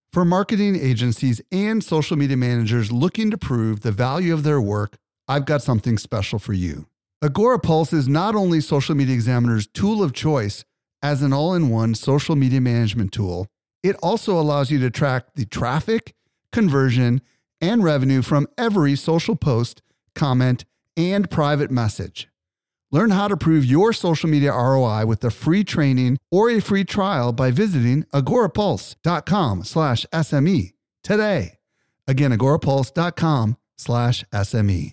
For marketing agencies and social media managers looking to prove the value of their work, I've got something special for you. Agorapulse is not only Social Media Examiner's tool of choice as an all-in-one social media management tool, it also allows you to track the traffic, conversion, and revenue from every social post, comment, and private message. Learn how to prove your social media ROI with a free training or a free trial by visiting agorapulse.com/SME today. Again, agorapulse.com/SME.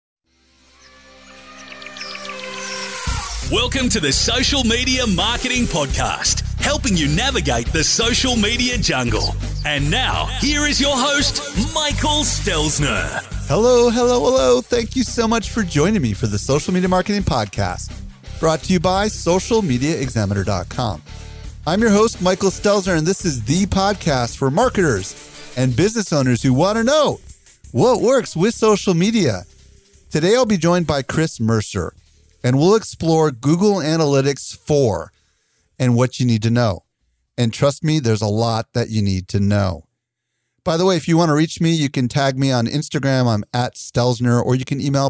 Welcome to the Social Media Marketing Podcast, helping you navigate the social media jungle. And now, here is your host, Michael Stelzner. Hello. Thank you so much for joining me for the Social Media Marketing Podcast, brought to you by socialmediaexaminer.com. I'm your host, Michael Stelzner, and this is the podcast for marketers and business owners who want to know what works with social media. Today, I'll be joined by Chris Mercer, and we'll explore Google Analytics 4 and what you need to know. And trust me, there's a lot that you need to know. By the way, if you want to reach me, you can tag me on Instagram. I'm at Stelzner, or you can email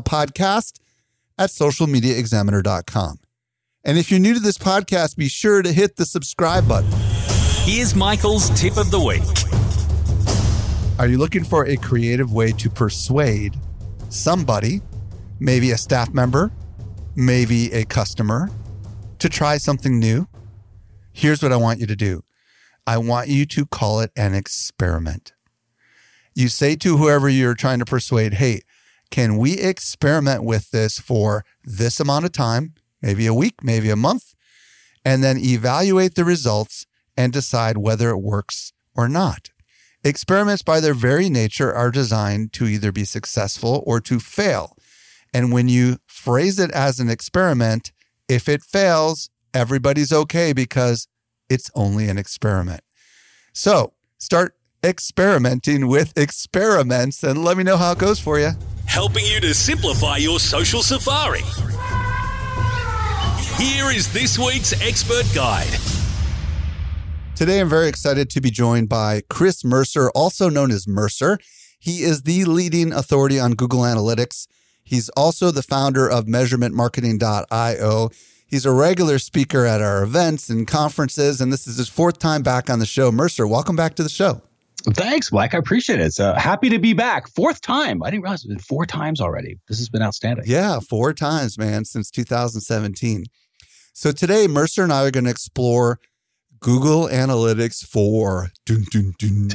podcast@socialmediaexaminer.com. And if you're new to this podcast, be sure to hit the subscribe button. Here's Michael's tip of the week. Are you looking for a creative way to persuade somebody, maybe a staff member, maybe a customer, to try something new? Here's what I want you to do. I want you to call it an experiment. You say to whoever you're trying to persuade, hey, can we experiment with this for this amount of time, maybe a week, maybe a month, and then evaluate the results and decide whether it works or not. Experiments by their very nature are designed to either be successful or to fail. And when you phrase it as an experiment, if it fails, everybody's okay because it's only an experiment. So start experimenting with experiments and let me know how it goes for you. Helping you to simplify your social safari. Here is this week's expert guide. Today, I'm very excited to be joined by Chris Mercer, also known as Mercer. He is the leading authority on Google Analytics. He's also the founder of measurementmarketing.io. He's a regular speaker at our events and conferences, and this is his fourth time back on the show. Mercer, welcome back to the show. Thanks, Mike. I appreciate it. It's happy to be back. Fourth time. I didn't realize it's been 4 times already. This has been outstanding. Yeah, 4 times, man, since 2017. So today, Mercer and I are going to explore Google Analytics 4. Dun, dun, dun.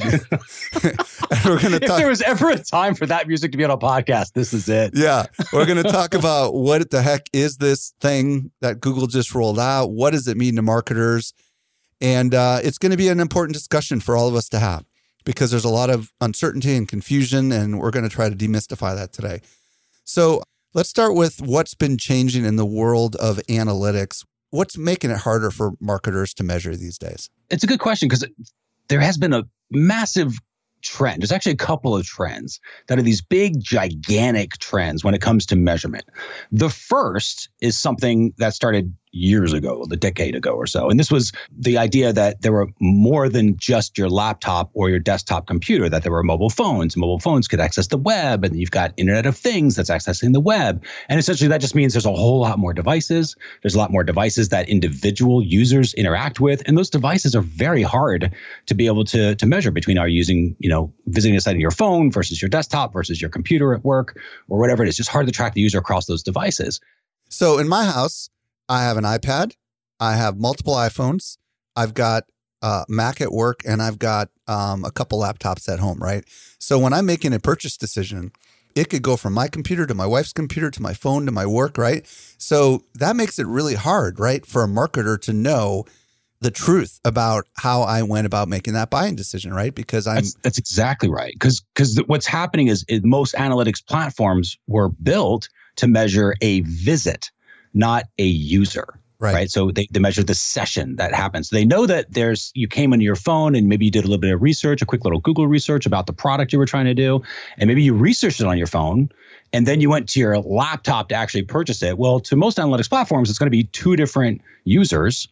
And we're going to If there was ever a time for that music to be on a podcast, this is it. Yeah. We're going to talk about what the heck is this thing that Google just rolled out? What does it mean to marketers? And it's going to be an important discussion for all of us to have because there's a lot of uncertainty and confusion, and we're going to try to demystify that today. So let's start with what's been changing in the world of analytics. What's making it harder for marketers to measure these days? It's a good question because there has been a massive trend. There's actually a couple of trends that are these big, gigantic trends when it comes to measurement. The first is something that started years ago, a decade ago or so. And this was the idea that there were more than just your laptop or your desktop computer, that there were mobile phones. Mobile phones could access the web, and you've got Internet of Things that's accessing the web. And essentially that just means there's a whole lot more devices. There's a lot more devices that individual users interact with. And those devices are very hard to be able to measure between our using, visiting a site on your phone versus your desktop versus your computer at work or whatever it is. It's just hard to track the user across those devices. So in my house, I have an iPad, I have multiple iPhones, I've got Mac at work, and I've got a couple laptops at home, right? So when I'm making a purchase decision, it could go from my computer to my wife's computer to my phone to my work, right? So that makes it really hard, right, for a marketer to know the truth about how I went about making that buying decision, right? Because that's exactly right. Because what's happening is most analytics platforms were built to measure a visit, not a user, right? So they measure the session that happens. They know that you came into your phone and maybe you did a little bit of research, a quick little Google research about the product you were trying to do. And maybe you researched it on your phone and then you went to your laptop to actually purchase it. Well, to most analytics platforms, it's going to be 2 different users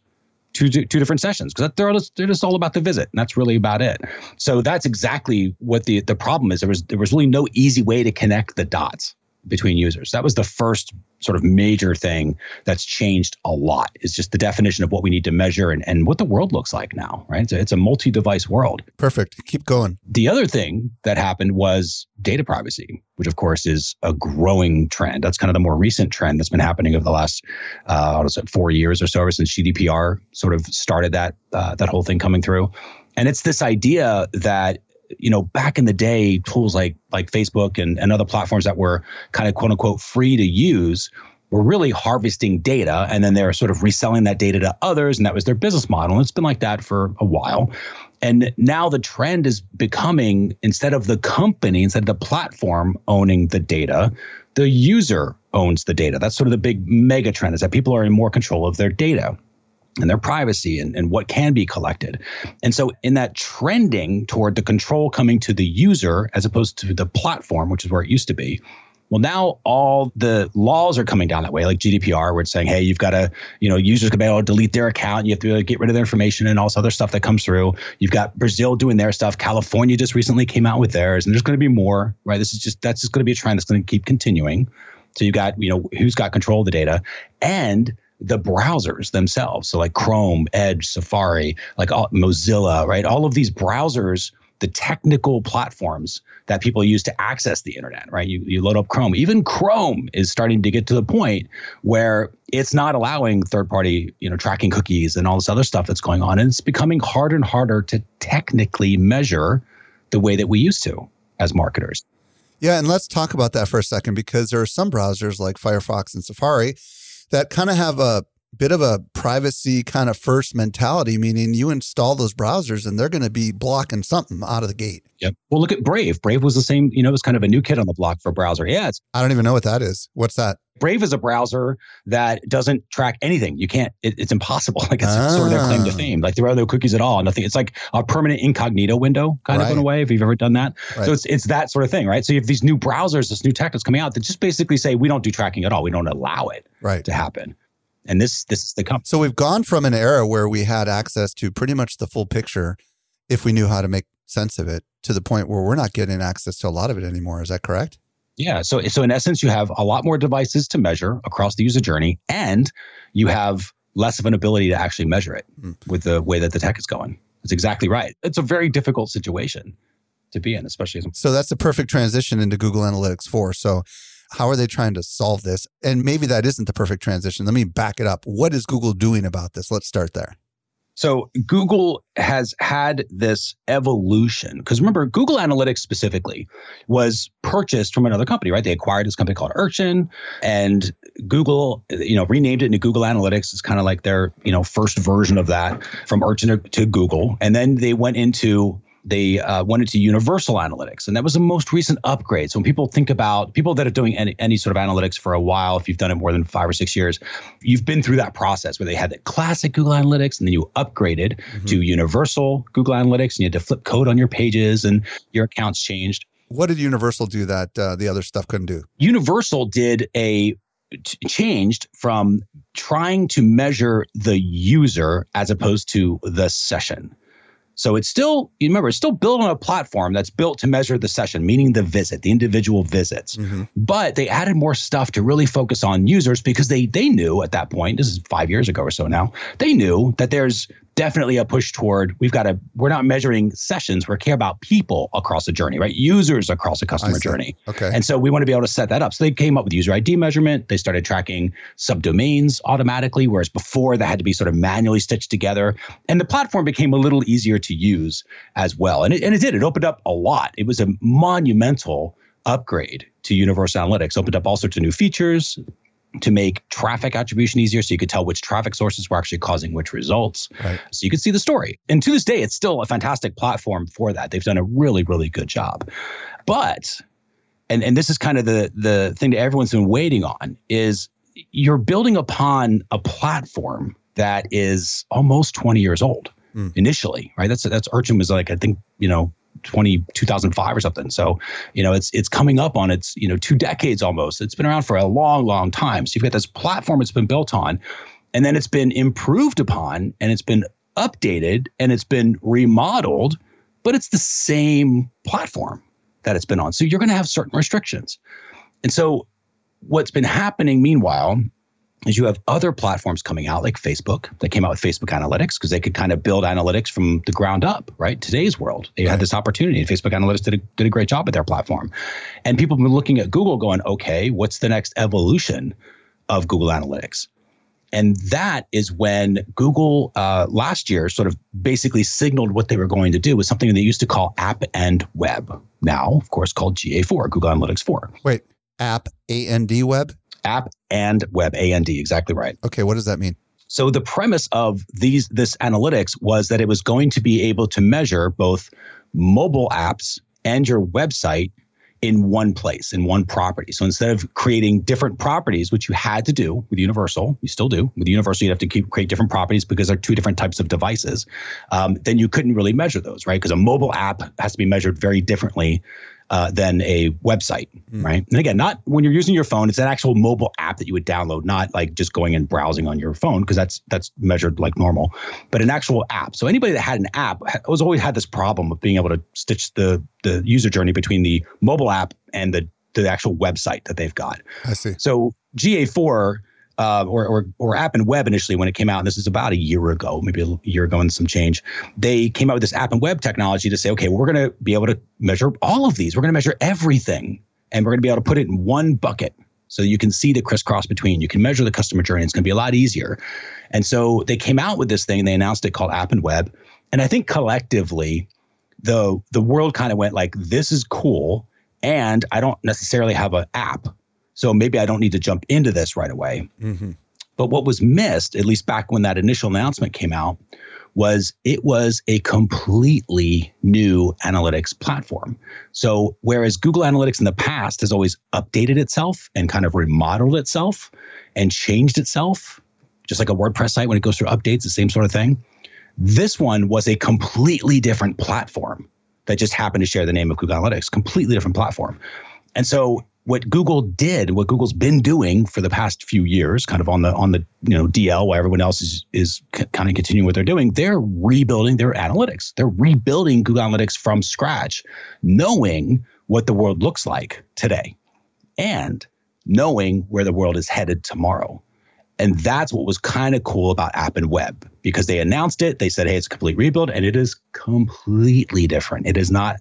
two different sessions because they're just all about the visit, and that's really about it. So that's exactly what the problem is. There was really no easy way to connect the dots between users. That was the first sort of major thing that's changed a lot, is just the definition of what we need to measure and what the world looks like now, right? It's a multi-device world. Perfect. Keep going. The other thing that happened was data privacy, which of course is a growing trend. That's kind of the more recent trend that's been happening over the last, 4 years or so, ever since GDPR sort of started that whole thing coming through. And it's this idea that, back in the day, tools like Facebook and other platforms that were kind of quote unquote free to use were really harvesting data, and then they're sort of reselling that data to others, and that was their business model. And it's been like that for a while. And now the trend is becoming, instead of the platform owning the data, the user owns the data. That's sort of the big mega trend, is that people are in more control of their data and their privacy and what can be collected. And so in that trending toward the control coming to the user as opposed to the platform, which is where it used to be, well, now all the laws are coming down that way, like GDPR, where it's saying, hey, you've got to, users can be able to delete their account. You have to get rid of their information and all this other stuff that comes through. You've got Brazil doing their stuff. California just recently came out with theirs, and there's going to be more, right? That's just going to be a trend that's going to keep continuing. So you've got, who's got control of the data and the browsers themselves. So like Chrome, Edge, Safari, Mozilla, right? All of these browsers, the technical platforms that people use to access the internet, right? You load up Chrome. Even Chrome is starting to get to the point where it's not allowing third-party, tracking cookies and all this other stuff that's going on. And it's becoming harder and harder to technically measure the way that we used to as marketers. Yeah, and let's talk about that for a second, because there are some browsers like Firefox and Safari that kind of have a bit of a privacy kind of first mentality, meaning you install those browsers and they're going to be blocking something out of the gate. Yep. Well, look at Brave. Brave was the same, it was kind of a new kid on the block for browser. Yeah. I don't even know what that is. What's that? Brave is a browser that doesn't track anything. You can't, it's impossible. Like it's sort of their claim to fame. Like there are no cookies at all. Nothing. It's like a permanent incognito window kind of in a way, if you've ever done that. Right. So it's that sort of thing, right? So you have these new browsers, this new tech that's coming out that just basically say, we don't do tracking at all. We don't allow it to happen. And this is the company. So we've gone from an era where we had access to pretty much the full picture if we knew how to make sense of it, to the point where we're not getting access to a lot of it anymore. Is that correct? Yeah. So in essence, you have a lot more devices to measure across the user journey, and you have less of an ability to actually measure it with the way that the tech is going. That's exactly right. It's a very difficult situation to be in, especially as So that's a perfect transition into Google Analytics 4. So how are they trying to solve this? And maybe that isn't the perfect transition. Let me back it up. What is Google doing about this? Let's start there. So Google has had this evolution, because remember, Google Analytics specifically was purchased from another company, right? They acquired this company called Urchin, and Google, renamed it into Google Analytics. It's kind of like their, first version of that, from Urchin to Google. And then they went into Universal Analytics, and that was the most recent upgrade. So when people think about people that are doing any sort of analytics for a while, if you've done it more than 5 or 6 years, you've been through that process where they had the classic Google Analytics, and then you upgraded to Universal Google Analytics, and you had to flip code on your pages, and your accounts changed. What did Universal do that the other stuff couldn't do? Universal did changed from trying to measure the user as opposed to the session. So it's still, it's still built on a platform that's built to measure the session, meaning the visit, the individual visits. But they added more stuff to really focus on users, because they knew at that point, this is 5 years ago or so now, they knew that there's definitely a push toward, we're not measuring sessions, we care about people across a journey, right? Users across a customer journey. Okay. And so we want to be able to set that up. So they came up with user ID measurement. They started tracking subdomains automatically, whereas before that had to be sort of manually stitched together. And the platform became a little easier to use as well. And it did. It opened up a lot. It was a monumental upgrade to Universal Analytics. Opened up all sorts of new features to make traffic attribution easier, so you could tell which traffic sources were actually causing which results. Right. So you could see the story. And to this day, it's still a fantastic platform for that. They've done a really, really good job. But, and this is kind of the thing that everyone's been waiting on, is you're building upon a platform that is almost 20 years old initially, right? That's Urchin was like, I think, 2005 or something. So, it's coming up on its, 2 decades almost. It's been around for a long, long time. So you've got this platform it's been built on, And then it's been improved upon and it's been updated and it's been remodeled, but it's the same platform that it's been on. So you're going to have certain restrictions. And so what's been happening meanwhile is you have other platforms coming out like Facebook that came out with Facebook Analytics because they could kind of build analytics from the ground up, right? Today's world, they had this opportunity, and Facebook Analytics did a great job with their platform. And people have been looking at Google going, okay, what's the next evolution of Google Analytics? And that is when Google last year sort of basically signaled what they were going to do with something they used to call App and Web. Now, of course, called GA4, Google Analytics 4. Wait, App and Web? App and Web, A-N-D, exactly right. Okay, what does that mean? So the premise of this analytics was that it was going to be able to measure both mobile apps and your website in one place, in one property. So instead of creating different properties, which you had to do with Universal, you still do. With Universal, you have to create different properties because they're two different types of devices. Then you couldn't really measure those, right? Because a mobile app has to be measured very differently than a website, right? And again, not when you're using your phone, it's an actual mobile app that you would download, not like just going and browsing on your phone, because that's measured like normal, but an actual app. So anybody that had an app has always had this problem of being able to stitch the user journey between the mobile app and the actual website that they've got. I see. So GA4 or App and Web initially when it came out, and this is about a year ago, maybe a year ago and some change, they came out with this App and Web technology to say, okay, we're going to be able to measure all of these. We're going to measure everything, and we're going to be able to put it in one bucket so you can see the crisscross between. You can measure the customer journey. It's going to be a lot easier. And so they came out with this thing, and they announced it called App and Web. And I think collectively, the world kind of went like, this is cool, and I don't necessarily have an app. So maybe I don't need to jump into this right away. Mm-hmm. But what was missed, at least back when that initial announcement came out, was it was a completely new analytics platform. So whereas Google Analytics in the past has always updated itself and kind of remodeled itself and changed itself, just like a WordPress site when it goes through updates, the same sort of thing, this one was a completely different platform that just happened to share the name of Google Analytics, completely different platform. And so what Google did, what Google's been doing for the past few years, kind of on the DL, while everyone else is kind of continuing what they're doing, they're rebuilding their analytics. They're rebuilding Google Analytics from scratch, knowing what the world looks like today and knowing where the world is headed tomorrow. And that's what was kind of cool about App and Web, because they announced it. They said, hey, it's a complete rebuild, and it is completely different. It's not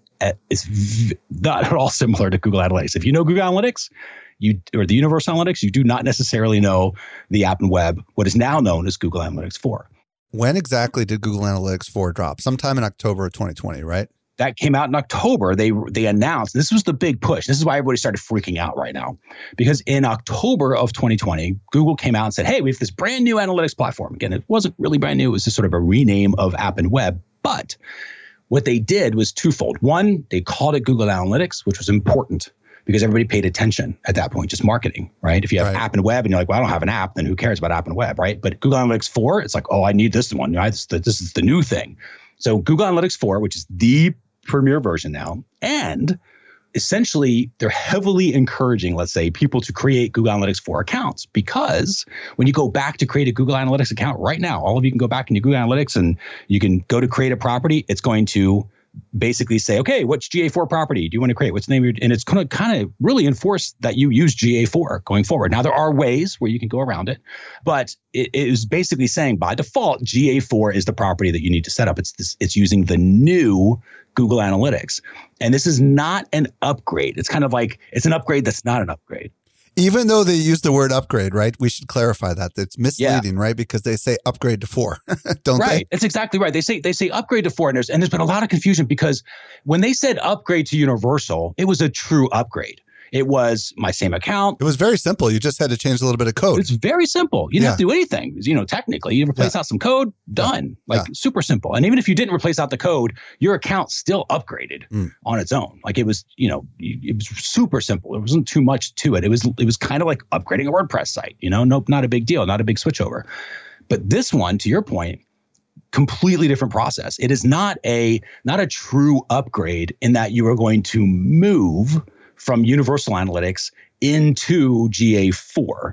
at all similar to Google Analytics. If you know Google Analytics, or the Universal Analytics, you do not necessarily know the App and Web, what is now known as Google Analytics 4. When exactly did Google Analytics 4 drop? Sometime in October of 2020, right? That came out in October. They announced, this was the big push. This is why everybody started freaking out right now. Because in October of 2020, Google came out and said, hey, we have this brand new analytics platform. Again, it wasn't really brand new. It was just sort of a rename of App and Web. But what they did was twofold. One, they called it Google Analytics, which was important because everybody paid attention at that point, just marketing, right? If you have App and Web and you're like, well, I don't have an app, then who cares about App and Web, right? But Google Analytics 4, it's like, oh, I need this one. Right? This is the new thing. So Google Analytics 4, which is the premier version now, and essentially they're heavily encouraging, let's say, people to create Google Analytics 4 accounts, because when you go back to create a Google Analytics account right now, all of you can go back into Google Analytics and you can go to create a property. It's going to basically say, okay, what's GA4 property do you want to create? What's the name of your, and it's going to kind of really enforce that you use GA4 going forward. Now, there are ways where you can go around it, but it is basically saying by default, GA4 is the property that you need to set up. It's using the new Google Analytics. And this is not an upgrade. It's kind of like, it's an upgrade that's not an upgrade. Even though they use the word upgrade, right? We should clarify that. It's misleading, right? Because they say upgrade to 4, don't they? Right. That's exactly right. They say upgrade to 4, and there's been a lot of confusion because when they said upgrade to Universal, it was a true upgrade. It was my same account. It was very simple. You just had to change a little bit of code. It's very simple. You didn't have to do anything. Technically, you replace out some code, done. Super simple. And even if you didn't replace out the code, your account still upgraded on its own. Like it was, it was super simple. There wasn't too much to it. It was kind of like upgrading a WordPress site. Nope, not a big deal, not a big switchover. But this one, to your point, completely different process. It is not a true upgrade in that you are going to move from Universal Analytics into GA4.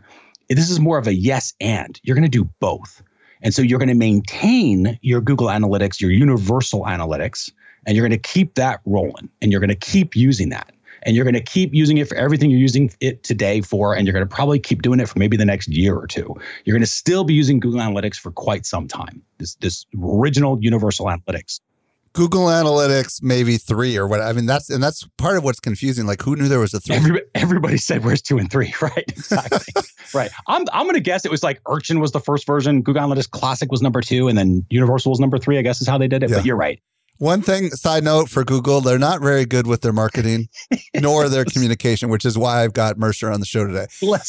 this is more of a yes and. You're going to do both. And so you're going to maintain your Google Analytics, your universal analytics, and you're going to keep that rolling, and you're going to keep using that. And you're going to keep using it for everything you're using it today for, and you're going to probably keep doing it for maybe the next year or two. You're going to still be using Google Analytics for quite some time, this original universal analytics. Google Analytics, maybe 3 or what. I mean, that's part of what's confusing. Like, who knew there was a 3? Everybody said, where's 2 and 3, right? Exactly. Right. I'm going to guess it was like Urchin was the first version. Google Analytics Classic was number 2, and then Universal was number 3, I guess is how they did it. Yeah. But you're right. One thing, side note for Google, they're not very good with their marketing nor their communication, which is why I've got Mercer on the show today.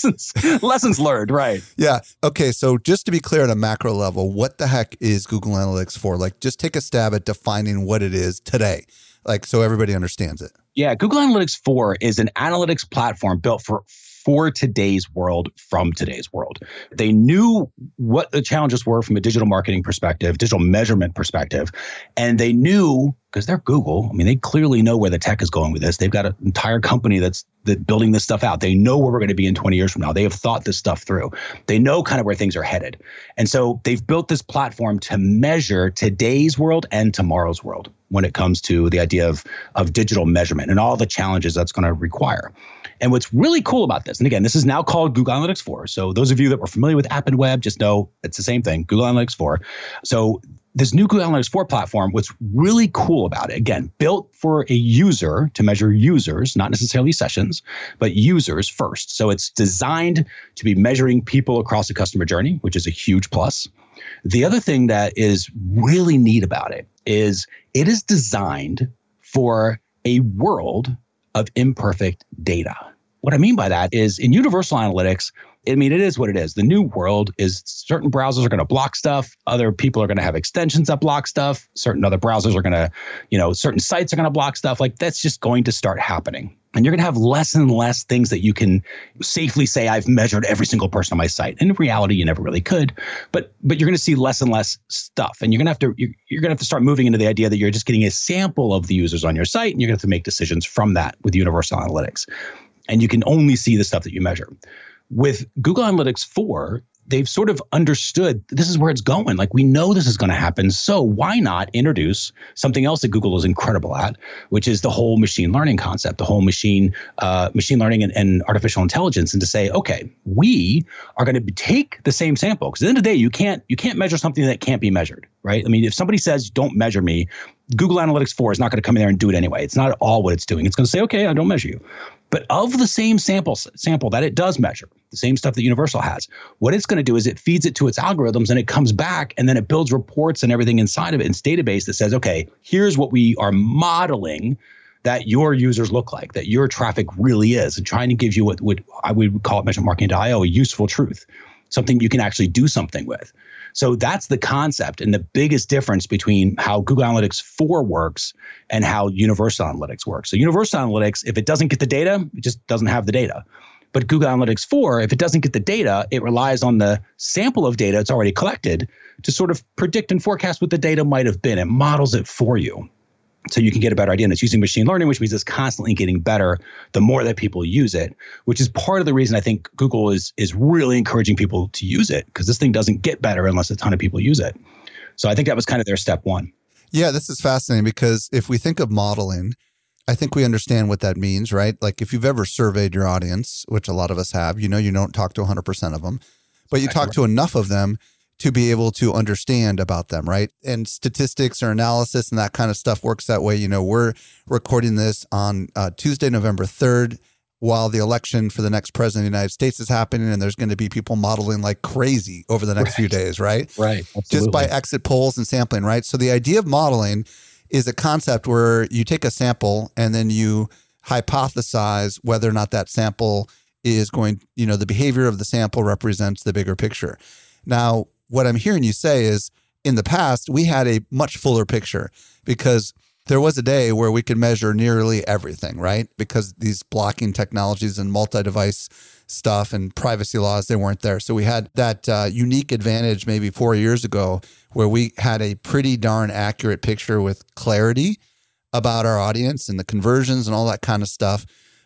Lessons learned, right? Yeah. Okay. So just to be clear at a macro level, what the heck is Google Analytics for? Like, just take a stab at defining what it is today, like, so everybody understands it. Yeah. Google Analytics 4 is an analytics platform built for today's world, from today's world. They knew what the challenges were from a digital marketing perspective, digital measurement perspective, and they knew, because they're Google, I mean, they clearly know where the tech is going with this. They've got an entire company that's building this stuff out. They know where we're going to be in 20 years from now. They have thought this stuff through. They know kind of where things are headed. And so they've built this platform to measure today's world and tomorrow's world when it comes to the idea of digital measurement and all the challenges that's going to require. And what's really cool about this, and again, this is now called Google Analytics 4. So those of you that were familiar with App and Web, just know it's the same thing, Google Analytics 4. So this new Google Analytics 4 platform, what's really cool about it, again, built for a user to measure users, not necessarily sessions, but users first. So it's designed to be measuring people across the customer journey, which is a huge plus. The other thing that is really neat about it is designed for a world of imperfect data. What I mean by that is in universal analytics, I mean, it is what it is. The new world is certain browsers are going to block stuff. Other people are going to have extensions that block stuff. Certain other browsers are going to, certain sites are going to block stuff. Like, that's just going to start happening. And you're going to have less and less things that you can safely say, I've measured every single person on my site. And in reality, you never really could. But you're going to see less and less stuff. And you're going to have to start moving into the idea that you're just getting a sample of the users on your site, and you're going to have to make decisions from that with universal analytics. And you can only see the stuff that you measure. With Google Analytics 4, they've sort of understood this is where it's going. Like, we know this is going to happen. So why not introduce something else that Google is incredible at, which is the whole machine learning concept, the whole machine learning and artificial intelligence, and to say, okay, we are going to take the same sample. Because at the end of the day, you can't measure something that can't be measured, right? I mean, if somebody says, don't measure me, Google Analytics 4 is not going to come in there and do it anyway. It's not at all what it's doing. It's going to say, okay, I don't measure you. But of the same sample that it does measure, the same stuff that Universal has, what it's going to do is it feeds it to its algorithms, and it comes back, and then it builds reports and everything inside of it in its database that says, okay, here's what we are modeling that your users look like, that your traffic really is, and trying to give you what I would call at measurementmarketing.io a useful truth, something you can actually do something with. So that's the concept and the biggest difference between how Google Analytics 4 works and how Universal Analytics works. So Universal Analytics, if it doesn't get the data, it just doesn't have the data. But Google Analytics 4, if it doesn't get the data, it relies on the sample of data it's already collected to sort of predict and forecast what the data might have been. It models it for you, so you can get a better idea. And it's using machine learning, which means it's constantly getting better the more that people use it, which is part of the reason I think Google is really encouraging people to use it, because this thing doesn't get better unless a ton of people use it. So I think that was kind of their step one. Yeah, this is fascinating, because if we think of modeling, I think we understand what that means, right? Like, if you've ever surveyed your audience, which a lot of us have, you don't talk to 100% of them, but you talk to enough of them to be able to understand about them, right? And statistics or analysis and that kind of stuff works that way. We're recording this on Tuesday, November 3rd, while the election for the next president of the United States is happening, and there's going to be people modeling like crazy over the next few days, right? Right. Absolutely. Just by exit polls and sampling, right? So the idea of modeling is a concept where you take a sample and then you hypothesize whether or not that sample is going, the behavior of the sample represents the bigger picture. Now, what I'm hearing you say is, in the past, we had a much fuller picture, because there was a day where we could measure nearly everything, right? Because these blocking technologies and multi-device stuff and privacy laws, they weren't there. So we had that unique advantage maybe 4 years ago, where we had a pretty darn accurate picture with clarity about our audience and the conversions and all that kind of stuff.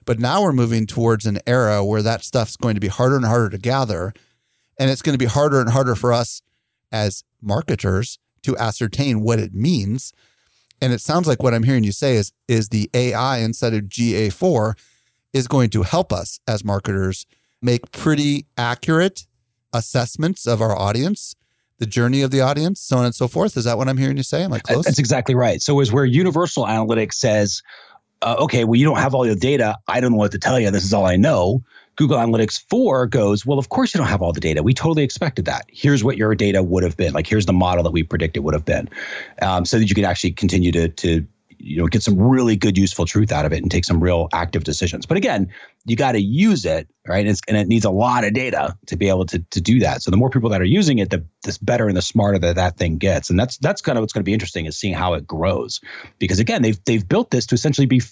But now we're moving towards an era where that stuff's going to be harder and harder to gather. And it's going to be harder and harder for us as marketers to ascertain what it means. And it sounds like what I'm hearing you say is the AI inside of GA4 is going to help us as marketers make pretty accurate assessments of our audience, the journey of the audience, so on and so forth. Is that what I'm hearing you say? Am I close? That's exactly right. So is where Universal Analytics says, okay, well, you don't have all your data. I don't know what to tell you. This is all I know. Google Analytics 4 goes, well, of course you don't have all the data. We totally expected that. Here's what your data would have been. Like, here's the model that we predicted would have been, so that you can actually continue to get some really good, useful truth out of it and take some real active decisions. But again, you got to use it, right? And it needs a lot of data to be able to do that. So the more people that are using it, the better and the smarter that thing gets. And that's kind of what's going to be interesting, is seeing how it grows. Because again, they've built this to essentially be,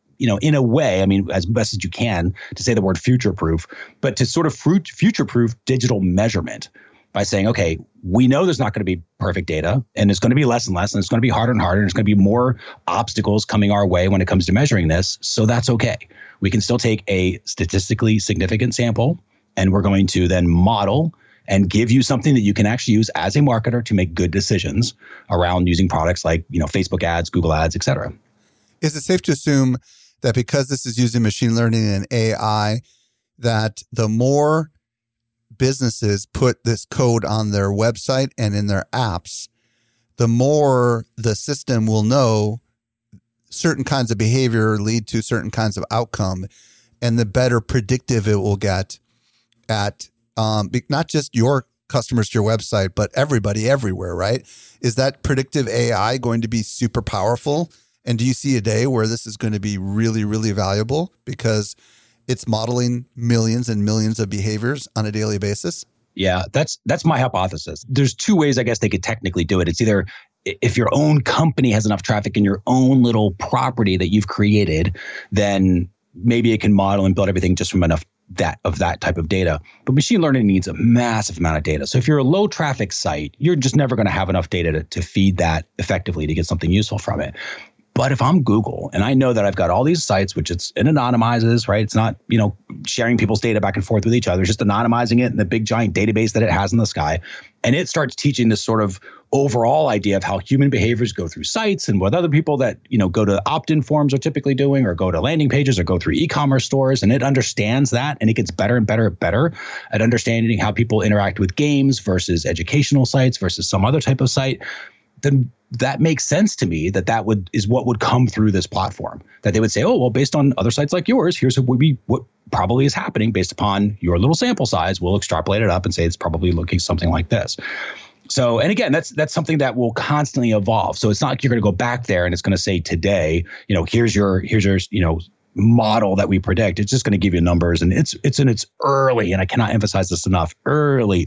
in a way, I mean, as best as you can to say the word future-proof, but to sort of future-proof digital measurement by saying, okay, we know there's not going to be perfect data, and it's going to be less and less, and it's going to be harder and harder, and there's going to be more obstacles coming our way when it comes to measuring this. So that's okay. We can still take a statistically significant sample, and we're going to then model and give you something that you can actually use as a marketer to make good decisions around using products like, Facebook ads, Google ads, et cetera. Is it safe to assume that because this is using machine learning and AI, that the more businesses put this code on their website and in their apps, the more the system will know certain kinds of behavior lead to certain kinds of outcome, and the better predictive it will get at not just your customers to your website, but everybody everywhere, right? Is that predictive AI going to be super powerful? And do you see a day where this is going to be really, really valuable because it's modeling millions and millions of behaviors on a daily basis? Yeah, that's my hypothesis. There's two ways I guess they could technically do it. It's either if your own company has enough traffic in your own little property that you've created, then maybe it can model and build everything just from enough of that type of data. But machine learning needs a massive amount of data. So if you're a low traffic site, you're just never going to have enough data to feed that effectively to get something useful from it. But if I'm Google and I know that I've got all these sites, which it anonymizes, right? It's not, sharing people's data back and forth with each other. It's just anonymizing it in the big giant database that it has in the sky. And it starts teaching this sort of overall idea of how human behaviors go through sites and what other people that, go to opt-in forms are typically doing, or go to landing pages or go through e-commerce stores. And it understands that, and it gets better and better and better at understanding how people interact with games versus educational sites versus some other type of site. Then that makes sense to me that is what would come through this platform. That they would say, oh, well, based on other sites like yours, here's what probably is happening based upon your little sample size. We'll extrapolate it up and say it's probably looking something like this. So, and again, that's something that will constantly evolve. So it's not like you're going to go back there and it's going to say today, here's your model that we predict. It's just going to give you numbers, and it's in its early, and I cannot emphasize this enough, early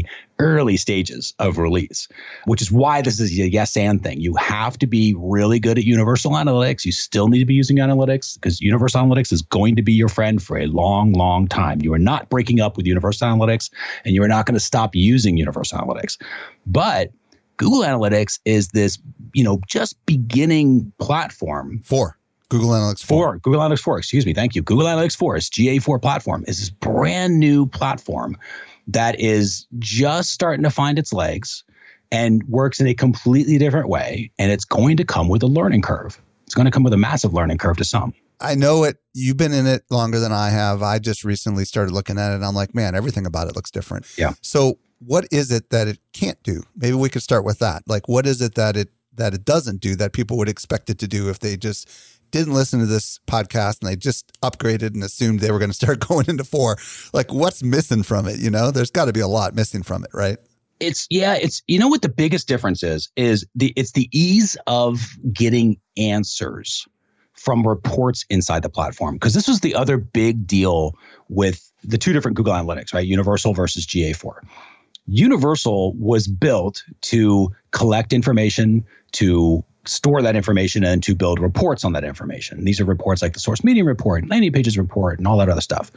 stages of release, which is why this is a yes and thing. You have to be really good at Universal Analytics. You still need to be using analytics, because Universal Analytics is going to be your friend for a long, long time. You are not breaking up with Universal Analytics, and you are not going to stop using Universal Analytics. But Google Analytics is this, just beginning platform Google Analytics 4. Google Analytics 4, excuse me. Thank you. Google Analytics 4, its GA4 platform, is this brand new platform that is just starting to find its legs and works in a completely different way. And it's going to come with a learning curve. It's going to come with a massive learning curve to some. I know it. You've been in it longer than I have. I just recently started looking at it, and I'm like, man, everything about it looks different. Yeah. So what is it that it can't do? Maybe we could start with that. Like, what is it that it doesn't do that people would expect it to do if they just didn't listen to this podcast and they just upgraded and assumed they were going to start going into 4? Like, what's missing from it? There's got to be a lot missing from it, right? It's what the biggest difference is it's the ease of getting answers from reports inside the platform. Because this was the other big deal with the two different Google Analytics, right? Universal versus GA4. Universal was built to collect information, to store that information, and to build reports on that information. These are reports like the source medium report, landing pages report, and all that other stuff.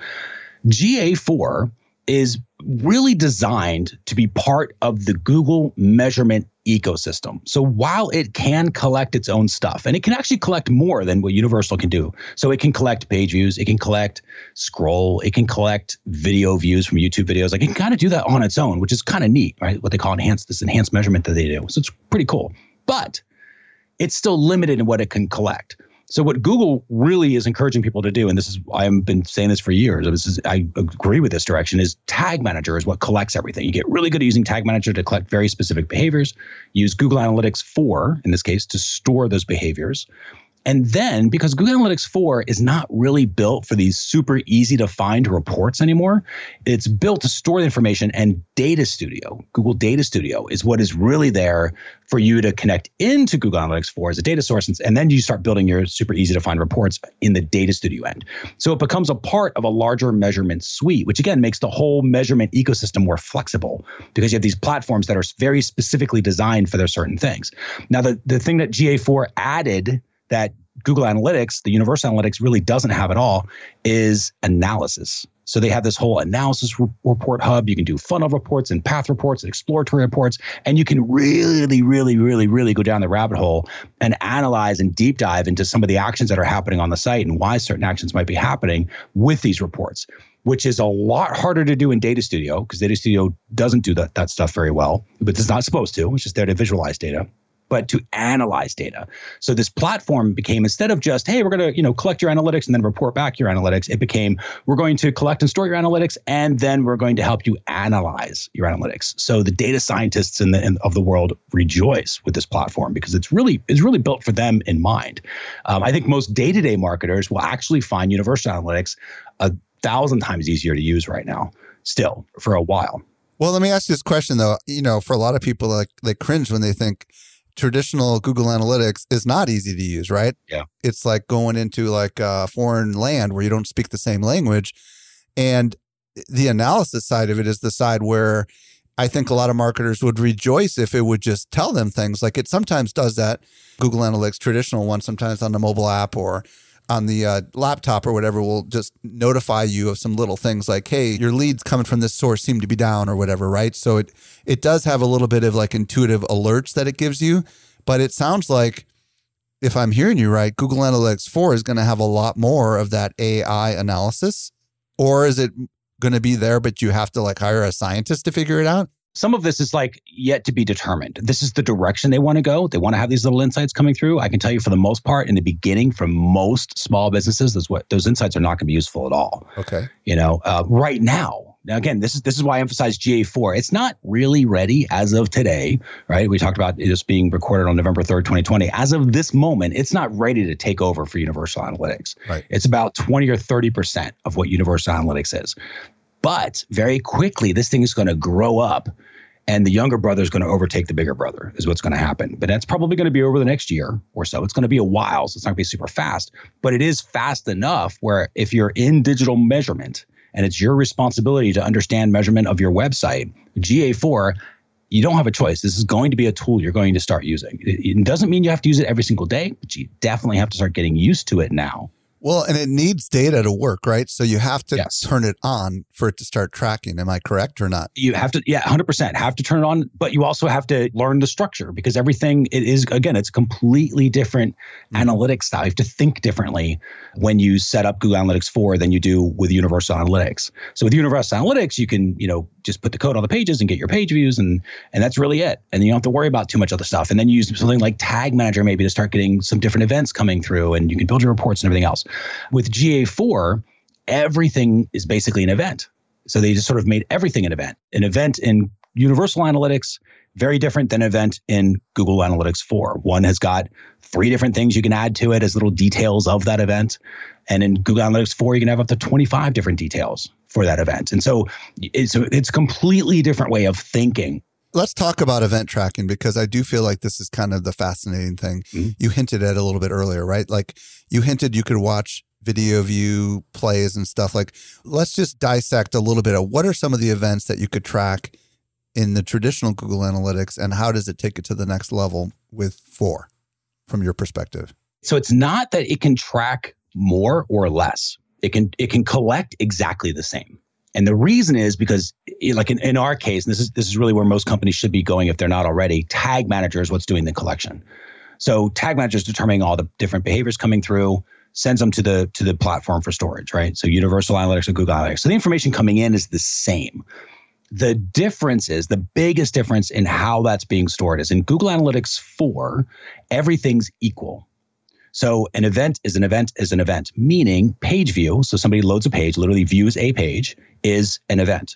GA4 is really designed to be part of the Google measurement ecosystem. So while it can collect its own stuff, and it can actually collect more than what Universal can do. So it can collect page views, it can collect scroll, it can collect video views from YouTube videos. Like it can kind of do that on its own, which is kind of neat, right? What they call enhanced measurement that they do. So it's pretty cool. But it's still limited in what it can collect. So what Google really is encouraging people to do, and this is, I've been saying this for years, I agree with this direction, is Tag Manager is what collects everything. You get really good at using Tag Manager to collect very specific behaviors. Use Google Analytics 4, in this case, to store those behaviors. And then, because Google Analytics 4 is not really built for these super easy to find reports anymore, it's built to store the information, and Data Studio, Google Data Studio, is what is really there for you to connect into Google Analytics 4 as a data source. And then you start building your super easy to find reports in the Data Studio end. So it becomes a part of a larger measurement suite, which again makes the whole measurement ecosystem more flexible because you have these platforms that are very specifically designed for their certain things. Now, the thing that GA4 added that Google Analytics, the Universal Analytics, really doesn't have at all is analysis. So they have this whole analysis report hub. You can do funnel reports and path reports and exploratory reports. And you can really go down the rabbit hole and analyze and deep dive into some of the actions that are happening on the site and why certain actions might be happening with these reports, which is a lot harder to do in Data Studio because Data Studio doesn't do that stuff very well, but it's not supposed to. It's just there to visualize data, but to analyze data. So this platform became, instead of just, hey, we're going to collect your analytics and then report back your analytics, it became, we're going to collect and store your analytics, and then we're going to help you analyze your analytics. So the data scientists of the world rejoice with this platform because it's really built for them in mind. I think most day-to-day marketers will actually find Universal Analytics 1,000 times easier to use right now, still, for a while. Well, let me ask you this question, though. For a lot of people, they cringe when they think traditional Google Analytics is not easy to use, right? Yeah. It's like going into like a foreign land where you don't speak the same language. And the analysis side of it is the side where I think a lot of marketers would rejoice if it would just tell them things. Like it sometimes does that. Google Analytics, traditional one, sometimes on the mobile app or on the laptop or whatever, will just notify you of some little things like, hey, your leads coming from this source seem to be down or whatever, right? So it does have a little bit of like intuitive alerts that it gives you, but it sounds like, if I'm hearing you right, Google Analytics 4 is going to have a lot more of that AI analysis, or is it going to be there, but you have to like hire a scientist to figure it out? Some of this is like yet to be determined. This is the direction they want to go. They want to have these little insights coming through. I can tell you for the most part, in the beginning, for most small businesses, those insights are not going to be useful at all. Okay. Right now. Now, again, this is why I emphasize GA4. It's not really ready as of today, right? We talked about this being recorded on November 3rd, 2020. As of this moment, it's not ready to take over for Universal Analytics. Right. It's about 20 or 30% of what Universal Analytics is. But very quickly, this thing is going to grow up and the younger brother is going to overtake the bigger brother is what's going to happen. But that's probably going to be over the next year or so. It's going to be a while, so it's not going to be super fast. But it is fast enough where if you're in digital measurement and it's your responsibility to understand measurement of your website, GA4, you don't have a choice. This is going to be a tool you're going to start using. It doesn't mean you have to use it every single day, but you definitely have to start getting used to it now. Well, and it needs data to work, right? So you have to Yes. turn it on for it to start tracking. Am I correct or not? You have to, 100% have to turn it on, but you also have to learn the structure because everything, it's a completely different analytics style. You have to think differently when you set up Google Analytics 4 than you do with Universal Analytics. So with Universal Analytics, you can, just put the code on the pages and get your page views and that's really it. And you don't have to worry about too much other stuff. And then you use something like Tag Manager maybe to start getting some different events coming through and you can build your reports and everything else. With GA4, everything is basically an event. So they just sort of made everything an event. An event in Universal Analytics, very different than an event in Google Analytics 4. One has got 3 different things you can add to it as little details of that event. And in Google Analytics 4, you can have up to 25 different details for that event. And so it's a completely different way of thinking. Let's talk about event tracking because I do feel like this is kind of the fascinating thing. Mm-hmm. You hinted at it a little bit earlier, right? Like you hinted you could watch video view plays and stuff. Like, let's just dissect a little bit of what are some of the events that you could track in the traditional Google Analytics and how does it take it to the next level with 4 from your perspective? So it's not that it can track more or less. It can collect exactly the same. And the reason is because like in our case, and this is really where most companies should be going if they're not already, Tag Manager is what's doing the collection. So Tag Manager is determining all the different behaviors coming through, sends them to the platform for storage, right? So Universal Analytics and Google Analytics. So the information coming in is the same. The difference is, the biggest difference in how that's being stored is in Google Analytics 4, everything's equal. So an event is an event is an event, meaning page view. So somebody loads a page, literally views a page, is an event.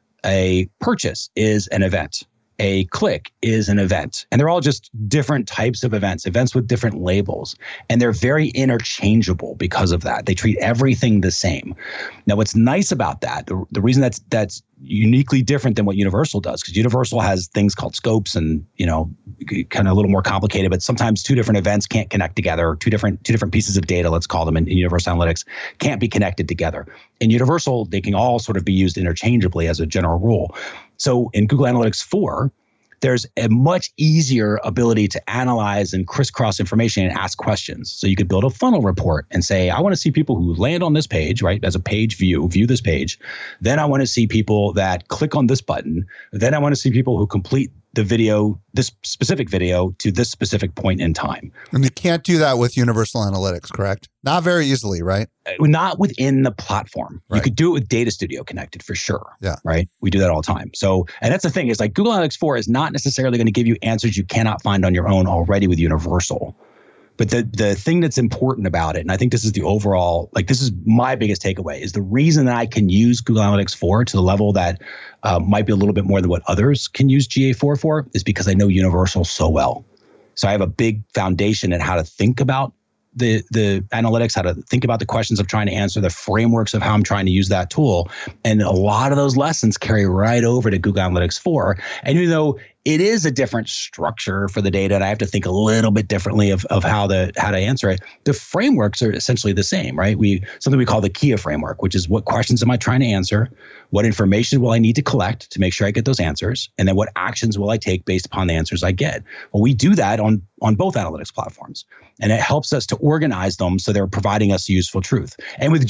A purchase is an event. A click is an event. And they're all just different types of events with different labels. And they're very interchangeable because of that. They treat everything the same. Now, what's nice about that, the reason that's uniquely different than what Universal does, because Universal has things called scopes and, kind of a little more complicated, but sometimes two different events can't connect together. Two different pieces of data, let's call them in Universal Analytics, can't be connected together. In Universal, they can all sort of be used interchangeably as a general rule. So in Google Analytics 4, there's a much easier ability to analyze and crisscross information and ask questions. So you could build a funnel report and say, I want to see people who land on this page, right? As a page view this page. Then I want to see people that click on this button. Then I want to see people who complete the video, this specific video, to this specific point in time. And you can't do that with Universal Analytics, correct? Not very easily, right? Not within the platform. Right. You could do it with Data Studio connected for sure. Yeah. Right? We do that all the time. So, and that's the thing, is like Google Analytics 4 is not necessarily going to give you answers you cannot find on your own already with Universal. But the thing that's important about it, and I think this is the overall, this is my biggest takeaway, is the reason that I can use Google Analytics 4 to the level that might be a little bit more than what others can use GA4 for, is because I know Universal so well. So I have a big foundation in how to think about the analytics, how to think about the questions I'm trying to answer, the frameworks of how I'm trying to use that tool. And a lot of those lessons carry right over to Google Analytics 4. And even though it is a different structure for the data, and I have to think a little bit differently of how to answer it, the frameworks are essentially the same, right? Something we call the KIA framework, which is what questions am I trying to answer? What information will I need to collect to make sure I get those answers? And then what actions will I take based upon the answers I get? Well, we do that on both analytics platforms. And it helps us to organize them so they're providing us useful truth. And with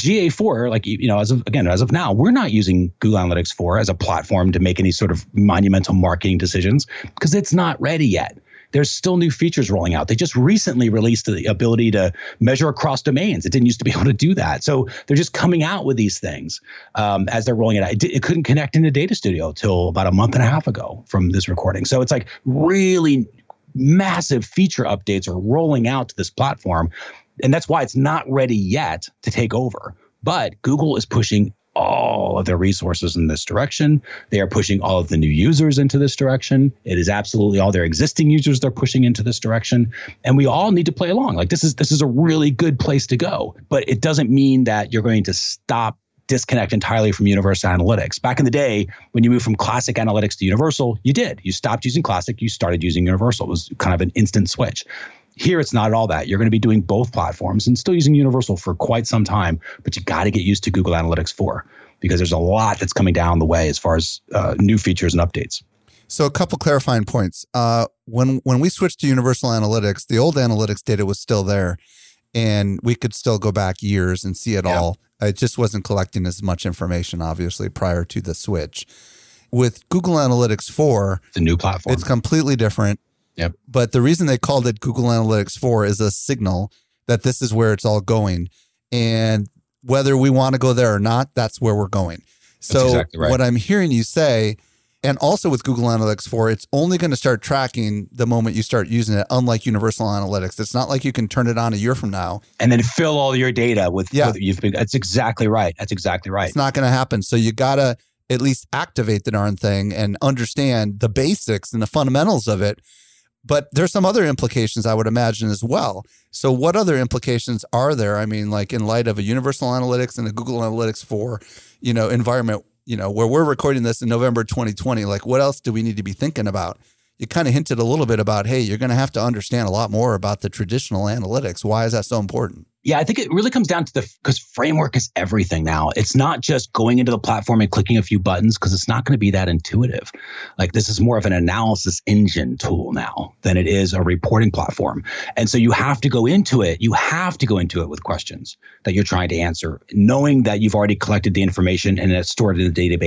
GA4, as of now, we're not using Google Analytics 4 as a platform to make any sort of monumental marketing decisions because it's not ready yet. There's still new features rolling out. They just recently released the ability to measure across domains. It didn't used to be able to do that. So they're just coming out with these things as they're rolling it out. It couldn't connect into Data Studio till about a month and a half ago from this recording. So it's like really massive feature updates are rolling out to this platform. And that's why it's not ready yet to take over. But Google is pushing all of their resources in this direction. They are pushing all of the new users into this direction. It is absolutely all their existing users they're pushing into this direction. And we all need to play along. This is a really good place to go. But it doesn't mean that you're going to disconnect entirely from Universal Analytics. Back in the day, when you moved from Classic Analytics to Universal, you did. You stopped using Classic, you started using Universal. It was kind of an instant switch. Here, it's not at all that. You're going to be doing both platforms and still using Universal for quite some time, but you got to get used to Google Analytics 4 because there's a lot that's coming down the way as far as new features and updates. So a couple clarifying points. When we switched to Universal Analytics, the old analytics data was still there, and we could still go back years and see it all. It just wasn't collecting as much information, obviously, prior to the switch. With Google Analytics 4, the new platform, it's completely different. Yep. But the reason they called it Google Analytics 4 is a signal that this is where it's all going. And whether we want to go there or not, that's where we're going. So that's exactly right. What I'm hearing you say, and also with Google Analytics 4, it's only going to start tracking the moment you start using it, unlike Universal Analytics. It's not like you can turn it on a year from now. And then fill all your data with you've been. That's exactly right. That's exactly right. It's not going to happen. So you got to at least activate the darn thing and understand the basics and the fundamentals of it. But there's some other implications I would imagine as well. So what other implications are there? I mean, like in light of a Universal Analytics and a Google Analytics 4, environment, where we're recording this in November 2020, like what else do we need to be thinking about? You kind of hinted a little bit about, hey, you're going to have to understand a lot more about the traditional analytics. Why is that so important? Yeah, I think it really comes down to because framework is everything now. It's not just going into the platform and clicking a few buttons because it's not going to be that intuitive. This is more of an analysis engine tool now than it is a reporting platform. And so you have to go into it. You have to go into it with questions that you're trying to answer, knowing that you've already collected the information and it's stored in the database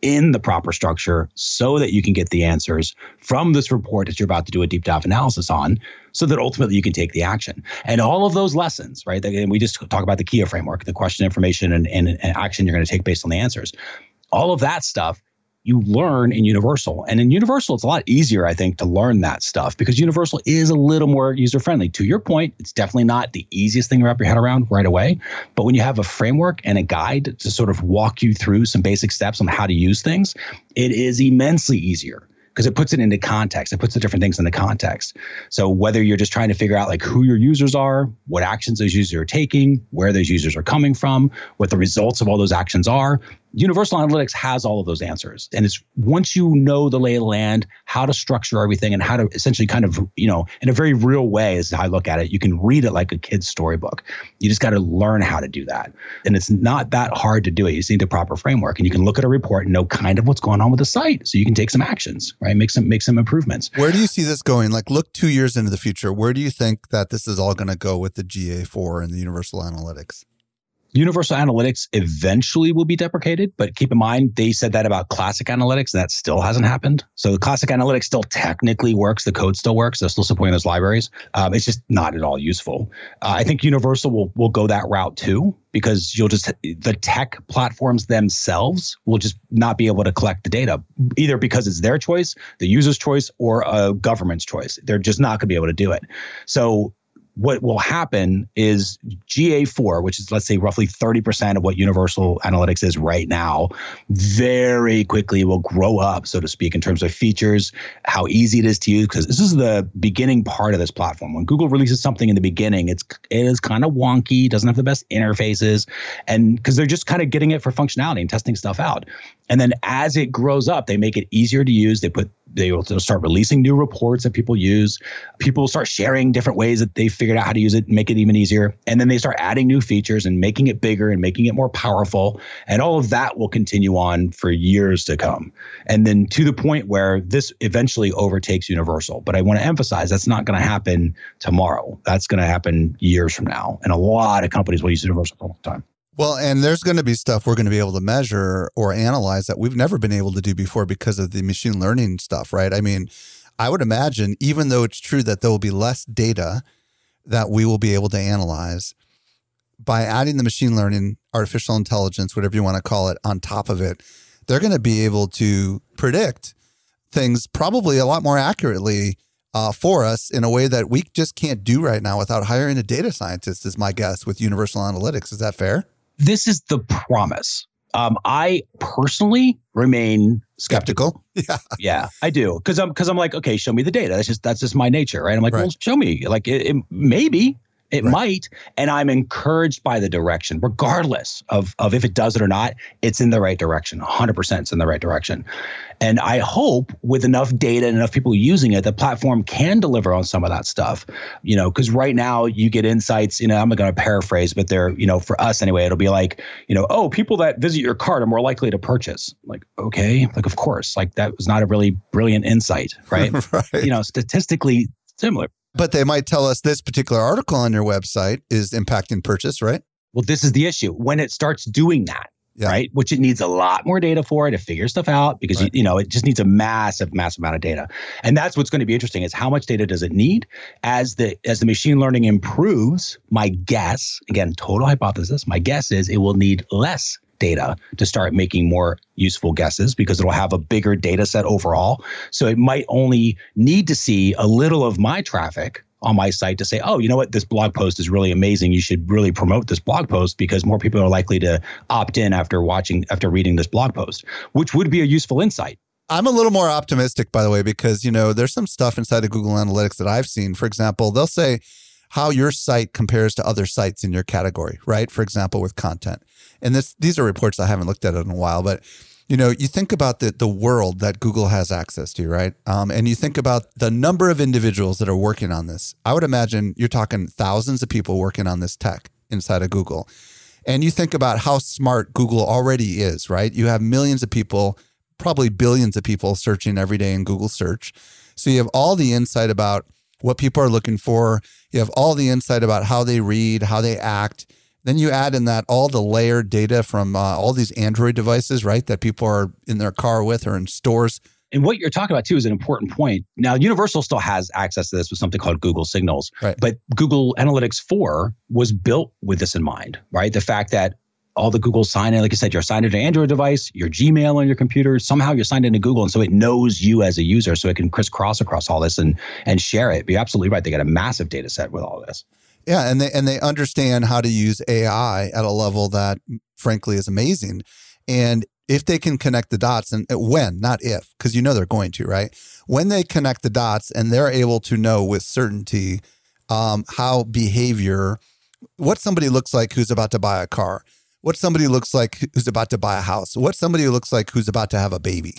in the proper structure so that you can get the answers from this report that you're about to do a deep dive analysis on, so that ultimately you can take the action. And all of those lessons, right? And we just talk about the KIA framework, the question, information, and action you're going to take based on the answers. All of that stuff you learn in Universal. And in Universal, it's a lot easier, I think, to learn that stuff because Universal is a little more user-friendly. To your point, it's definitely not the easiest thing to wrap your head around right away. But when you have a framework and a guide to sort of walk you through some basic steps on how to use things, it is immensely easier because it puts it into context. It puts the different things into context. So whether you're just trying to figure out like who your users are, what actions those users are taking, where those users are coming from, what the results of all those actions are, Universal Analytics has all of those answers. And it's once you know the lay of the land, how to structure everything and how to essentially kind of, in a very real way is how I look at it. You can read it like a kid's storybook. You just got to learn how to do that. And it's not that hard to do it. You just need the proper framework. And you can look at a report and know kind of what's going on with the site. So you can take some actions, right? Make some improvements. Where do you see this going? Like look 2 years into the future. Where do you think that this is all going to go with the GA4 and the Universal Analytics? Universal Analytics eventually will be deprecated, but keep in mind, they said that about Classic Analytics, and that still hasn't happened. So the Classic Analytics still technically works. The code still works. They're still supporting those libraries. It's just not at all useful. I think Universal will go that route too, because the tech platforms themselves will just not be able to collect the data, either because it's their choice, the user's choice, or a government's choice. They're just not going to be able to do it. So what will happen is GA4, which is, let's say, roughly 30% of what Universal Analytics is right now, very quickly will grow up, so to speak, in terms of features, how easy it is to use, because this is the beginning part of this platform. When Google releases something in the beginning, it is kind of wonky, doesn't have the best interfaces, and because they're just kind of getting it for functionality and testing stuff out. And then as it grows up, they make it easier to use. They will start releasing new reports that people use. People will start sharing different ways that they figured out how to use it and make it even easier. And then they start adding new features and making it bigger and making it more powerful. And all of that will continue on for years to come. And then to the point where this eventually overtakes Universal. But I want to emphasize that's not going to happen tomorrow. That's going to happen years from now. And a lot of companies will use Universal for a long time. Well, and there's going to be stuff we're going to be able to measure or analyze that we've never been able to do before because of the machine learning stuff, right? I mean, I would imagine, even though it's true that there will be less data that we will be able to analyze, by adding the machine learning, artificial intelligence, whatever you want to call it, on top of it, they're going to be able to predict things probably a lot more accurately for us in a way that we just can't do right now without hiring a data scientist, is my guess, with Universal Analytics. Is that fair? This is the promise. I personally remain skeptical. Yeah, I do. Because I'm like, okay, show me the data. That's just my nature, right? I'm like, right. Well, show me. Like, maybe it might. And I'm encouraged by the direction, regardless of if it does it or not. It's in the right direction. 100% it's in the right direction. And I hope with enough data and enough people using it, the platform can deliver on some of that stuff. Because right now you get insights, I'm going to paraphrase, but they're, for us anyway, it'll be like, oh, people that visit your cart are more likely to purchase. Like, okay, like, of course, like that was not a really brilliant insight, right? Right. Statistically similar. But they might tell us this particular article on your website is impacting purchase, right? Well, this is the issue. When it starts doing that, right? Which it needs a lot more data for to figure stuff out because, it just needs a massive amount of data. And that's what's going to be interesting is how much data does it need? As the machine learning improves, my guess, again, total hypothesis, my guess is it will need less data to start making more useful guesses because it'll have a bigger data set overall. So it might only need to see a little of my traffic on my site to say, oh, you know what, this blog post is really amazing. You should really promote this blog post because more people are likely to opt in after reading this blog post, which would be a useful insight. I'm a little more optimistic, by the way, because, there's some stuff inside of Google Analytics that I've seen. For example, they'll say how your site compares to other sites in your category, right? For example, with content. And these are reports I haven't looked at in a while, but you think about the world that Google has access to, right? And you think about the number of individuals that are working on this. I would imagine you're talking thousands of people working on this tech inside of Google. And you think about how smart Google already is, right? You have millions of people, probably billions of people searching every day in Google search. So you have all the insight about what people are looking for. You have all the insight about how they read, how they act. Then you add in that all the layered data from all these Android devices, right, that people are in their car with or in stores. And what you're talking about, too, is an important point. Now, Universal still has access to this with something called Google Signals. Right. But Google Analytics 4 was built with this in mind, right? The fact that all the Google sign in, like I said, you're signed into an Android device, your Gmail on your computer, somehow you're signed into Google. And so it knows you as a user, so it can crisscross across all this and share it. But you're absolutely right. They got a massive data set with all this. Yeah, and they understand how to use AI at a level that, frankly, is amazing. And if they can connect the dots, and when, not if, because you know they're going to, right? When they connect the dots and they're able to know with certainty how behavior, what somebody looks like who's about to buy a car, what somebody looks like who's about to buy a house, what somebody looks like who's about to have a baby,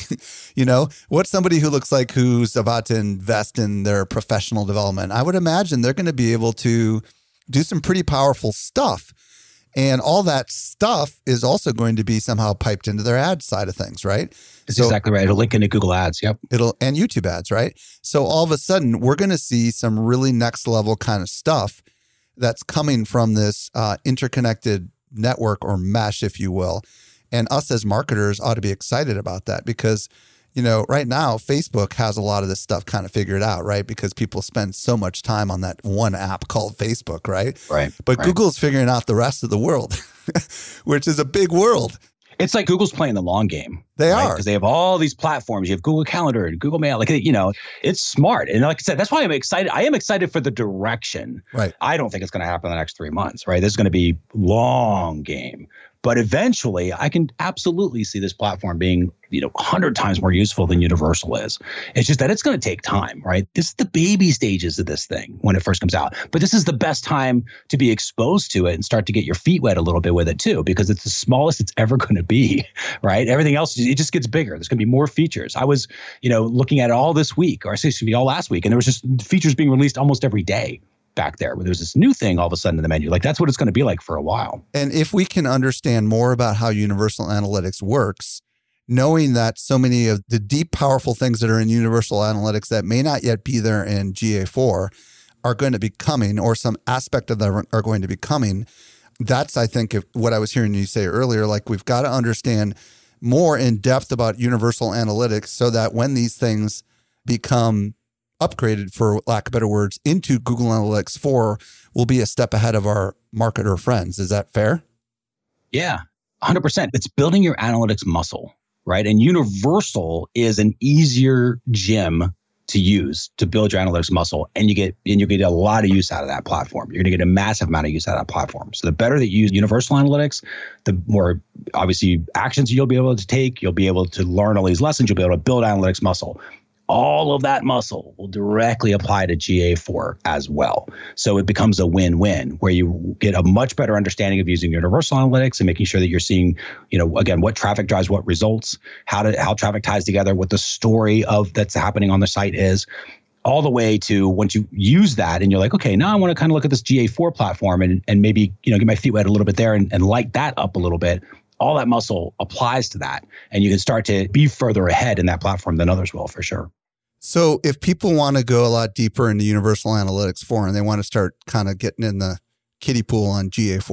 what somebody who looks like who's about to invest in their professional development. I would imagine they're going to be able to do some pretty powerful stuff. And all that stuff is also going to be somehow piped into their ad side of things, right? That's exactly right. It'll link into Google Ads. Yep. And YouTube ads, right? So all of a sudden, we're going to see some really next level kind of stuff that's coming from this interconnected network or mesh, if you will. And us as marketers ought to be excited about that because, right now, Facebook has a lot of this stuff kind of figured out, right? Because people spend so much time on that one app called Facebook, right? Right. But right. Google's figuring out the rest of the world, which is a big world. It's like Google's playing the long game. They are. Because they have all these platforms. You have Google Calendar and Google Mail. It's smart. And like I said, that's why I'm excited. I am excited for the direction. Right. I don't think it's going to happen in the next 3 months, right? This is going to be long game. But eventually, I can absolutely see this platform being, 100 times more useful than Universal is. It's just that it's going to take time, right? This is the baby stages of this thing when it first comes out. But this is the best time to be exposed to it and start to get your feet wet a little bit with it too, because it's the smallest it's ever going to be, right? Everything else, it just gets bigger. There's going to be more features. I was, looking at it all this week, or excuse me, all last week, and there was just features being released almost every day back there where there's this new thing all of a sudden in the menu. Like that's what it's going to be like for a while. And if we can understand more about how Universal Analytics works, knowing that so many of the deep, powerful things that are in Universal Analytics that may not yet be there in GA4 are going to be coming, or some aspect of them are going to be coming, that's, I think, what I was hearing you say earlier, like we've got to understand more in depth about Universal Analytics so that when these things become upgraded, for lack of better words, into Google Analytics 4, we'll be a step ahead of our marketer friends. Is that fair? Yeah, 100%. It's building your analytics muscle, right? And Universal is an easier gym to use to build your analytics muscle, and you get a lot of use out of that platform. You're going to get a massive amount of use out of that platform. So the better that you use Universal Analytics, the more obviously actions you'll be able to take. You'll be able to learn all these lessons. You'll be able to build analytics muscle. All of that muscle will directly apply to GA4 as well. So it becomes a win-win where you get a much better understanding of using Universal Analytics and making sure that you're seeing, again, what traffic drives what results, how traffic ties together, what the story of that's happening on the site is, all the way to once you use that and you're like, okay, now I want to kind of look at this GA4 platform and maybe, get my feet wet a little bit there and light that up a little bit. All that muscle applies to that. And you can start to be further ahead in that platform than others will, for sure. So if people want to go a lot deeper into Universal Analytics 4 and they want to start kind of getting in the kiddie pool on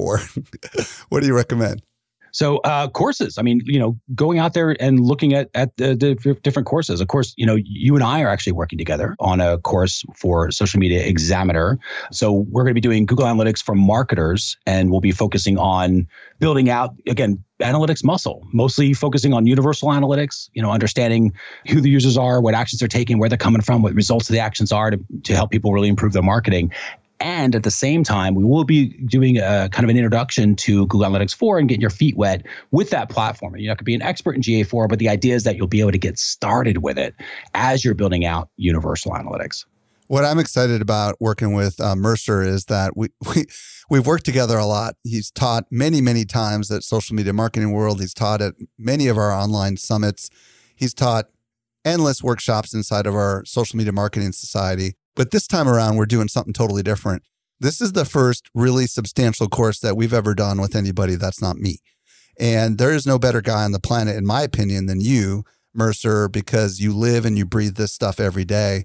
GA4, what do you recommend? So courses, going out there and looking at the different courses. Of course, you and I are actually working together on a course for Social Media Examiner. So we're going to be doing Google Analytics for marketers, and we'll be focusing on building out, again, analytics muscle, mostly focusing on Universal Analytics, understanding who the users are, what actions they're taking, where they're coming from, what results of the actions are to help people really improve their marketing. And at the same time, we will be doing a kind of an introduction to Google Analytics 4 and getting your feet wet with that platform. You're not going to be an expert in GA4, but the idea is that you'll be able to get started with it as you're building out Universal Analytics. What I'm excited about working with Mercer is that we've worked together a lot. He's taught many, many times at Social Media Marketing World. He's taught at many of our online summits. He's taught endless workshops inside of our Social Media Marketing Society. But this time around, we're doing something totally different. This is the first really substantial course that we've ever done with anybody that's not me. And there is no better guy on the planet, in my opinion, than you, Mercer, because you live and you breathe this stuff every day.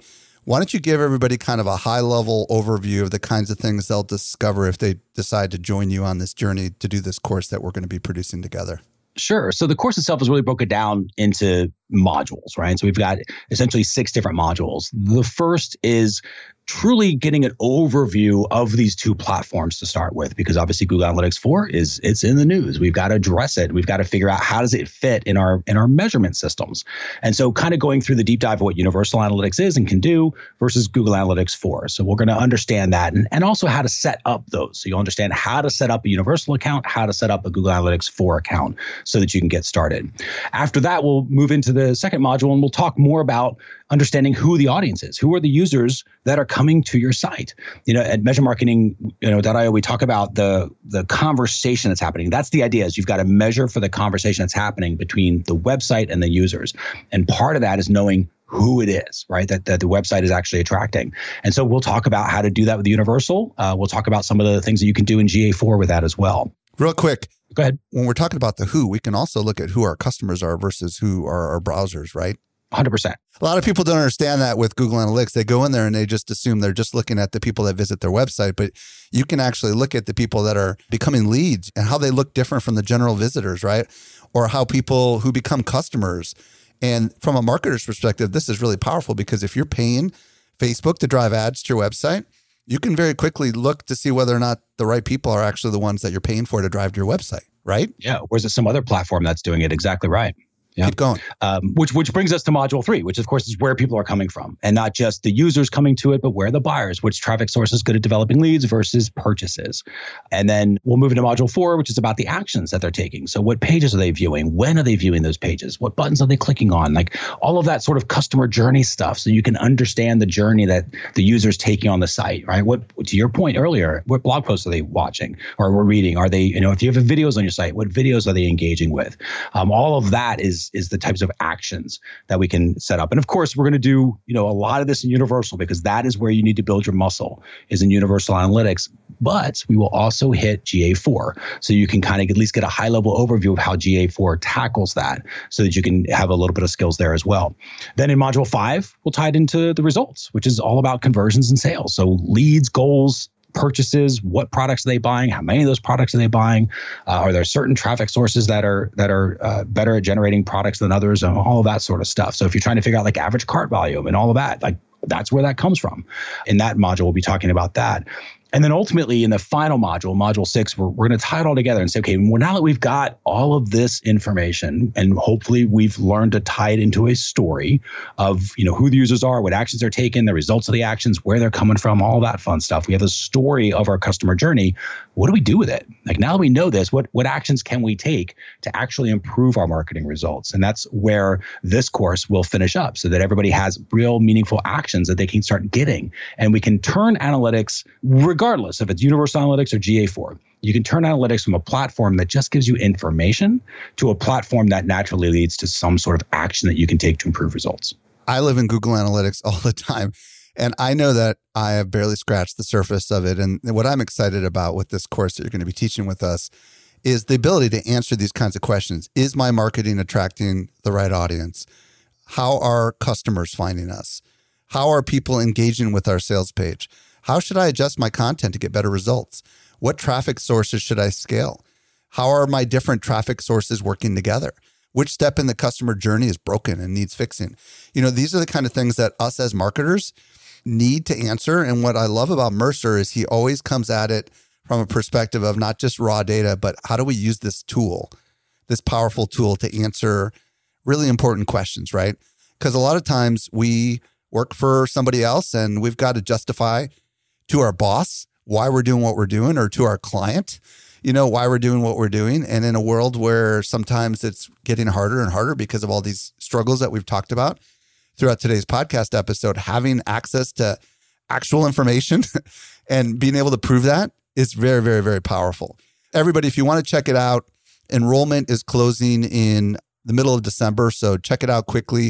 Why don't you give everybody kind of a high-level overview of the kinds of things they'll discover if they decide to join you on this journey to do this course that we're going to be producing together? Sure. So the course itself is really broken down into modules, right? So we've got essentially 6 different modules. The first is truly getting an overview of these 2 platforms to start with, because obviously Google Analytics 4 it's in the news. We've got to address it. We've got to figure out how does it fit in our measurement systems. And so kind of going through the deep dive of what Universal Analytics is and can do versus Google Analytics 4. So we're going to understand that and also how to set up those. So you'll understand how to set up a Universal account, how to set up a Google Analytics 4 account so that you can get started. After that, we'll move into the second module and we'll talk more about understanding who the audience is. Who are the users that are coming to your site? At measuremarketing.io, we talk about the conversation that's happening. That's the idea, is you've got to measure for the conversation that's happening between the website and the users. And part of that is knowing who it is, right? That the website is actually attracting. And so we'll talk about how to do that with the Universal. We'll talk about some of the things that you can do in GA4 with that as well. Real quick. Go ahead. When we're talking about the who, we can also look at who our customers are versus who are our browsers, right? 100%. A lot of people don't understand that with Google Analytics. They go in there and they just assume they're just looking at the people that visit their website, but you can actually look at the people that are becoming leads and how they look different from the general visitors, right? Or how people who become customers. And from a marketer's perspective, this is really powerful, because if you're paying Facebook to drive ads to your website, you can very quickly look to see whether or not the right people are actually the ones that you're paying for to drive to your website, right? Yeah. Or is it some other platform that's doing it? Exactly right. Yeah. Keep going. Which brings us to module 3, which of course is where people are coming from, and not just the users coming to it, but where the buyers, which traffic source is good at developing leads versus purchases. And then we'll move into module 4, which is about the actions that they're taking. So what pages are they viewing? When are they viewing those pages? What buttons are they clicking on? Like all of that sort of customer journey stuff, so you can understand the journey that the user's taking on the site, right? What, to your point earlier, what blog posts are they watching or reading? Are they, if you have videos on your site, what videos are they engaging with? All of that is the types of actions that we can set up. And of course, we're going to do, a lot of this in Universal, because that is where you need to build your muscle, is in Universal Analytics. But we will also hit GA4. So you can kind of at least get a high level overview of how GA4 tackles that, so that you can have a little bit of skills there as well. Then in module 5, we'll tie it into the results, which is all about conversions and sales. So leads, goals, purchases, what products are they buying? How many of those products are they buying? Are there certain traffic sources that are better at generating products than others? And all of that sort of stuff. So if you're trying to figure out like average cart volume and all of that, like that's where that comes from. In that module, we'll be talking about that. And then ultimately in the final module, module 6, we're going to tie it all together and say, okay, well, now that we've got all of this information, and hopefully we've learned to tie it into a story of, who the users are, what actions they're taking, the results of the actions, where they're coming from, all that fun stuff. We have a story of our customer journey. What do we do with it? Like, now that we know this, what actions can we take to actually improve our marketing results? And that's where this course will finish up, so that everybody has real meaningful actions that they can start getting. And we can turn analytics, regardless if it's Universal Analytics or GA4, you can turn analytics from a platform that just gives you information to a platform that naturally leads to some sort of action that you can take to improve results. I live in Google Analytics all the time, and I know that I have barely scratched the surface of it. And what I'm excited about with this course that you're going to be teaching with us is the ability to answer these kinds of questions. Is my marketing attracting the right audience? How are customers finding us? How are people engaging with our sales page? How should I adjust my content to get better results? What traffic sources should I scale? How are my different traffic sources working together? Which step in the customer journey is broken and needs fixing? These are the kind of things that us as marketers need to answer. And what I love about Mercer is he always comes at it from a perspective of not just raw data, but how do we use this tool, this powerful tool, to answer really important questions, right? Because a lot of times we work for somebody else and we've got to justify to our boss why we're doing what we're doing, or to our client, why we're doing what we're doing. And in a world where sometimes it's getting harder and harder because of all these struggles that we've talked about throughout today's podcast episode, having access to actual information and being able to prove that is very, very, very powerful. Everybody, if you want to check it out, enrollment is closing in the middle of December. So check it out quickly.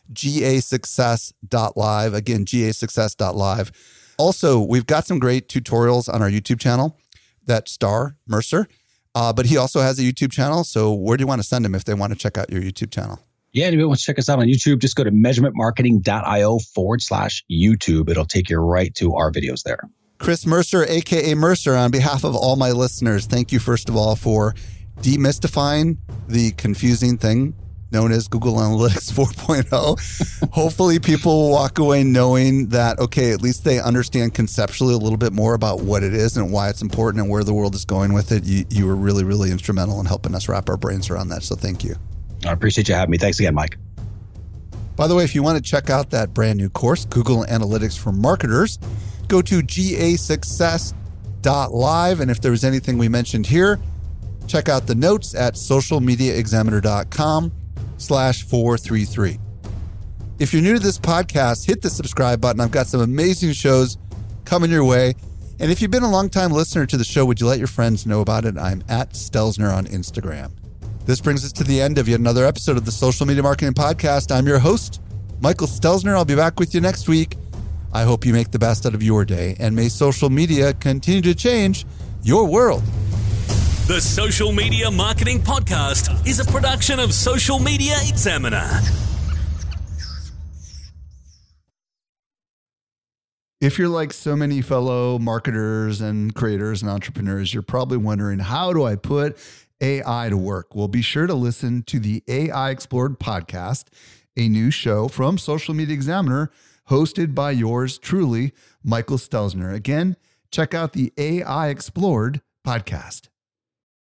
GAsuccess.live. Again, GAsuccess.live. Also, we've got some great tutorials on our YouTube channel that star Mercer, but he also has a YouTube channel. So where do you want to send them if they want to check out your YouTube channel? Yeah, anybody wants to check us out on YouTube, just go to measurementmarketing.io/YouTube. It'll take you right to our videos there. Chris Mercer, a.k.a. Mercer, on behalf of all my listeners, thank you, first of all, for demystifying the confusing thing known as Google Analytics 4.0. Hopefully people will walk away knowing that, okay, at least they understand conceptually a little bit more about what it is and why it's important and where the world is going with it. You were really, really instrumental in helping us wrap our brains around that. So thank you. I appreciate you having me. Thanks again, Mike. By the way, if you want to check out that brand new course, Google Analytics for Marketers, go to gasuccess.live. And if there was anything we mentioned here, check out the notes at socialmediaexaminer.com/433. If you're new to this podcast, hit the subscribe button. I've got some amazing shows coming your way. And if you've been a long-time listener to the show, would you let your friends know about it? I'm at Stelzner on Instagram. This brings us to the end of yet another episode of the Social Media Marketing Podcast. I'm your host, Michael Stelzner. I'll be back with you next week. I hope you make the best out of your day, and may social media continue to change your world. The Social Media Marketing Podcast is a production of Social Media Examiner. If you're like so many fellow marketers and creators and entrepreneurs, you're probably wondering, how do I put AI to work? Well, be sure to listen to the AI Explored podcast, a new show from Social Media Examiner, hosted by yours truly, Michael Stelzner. Again, check out the AI Explored podcast.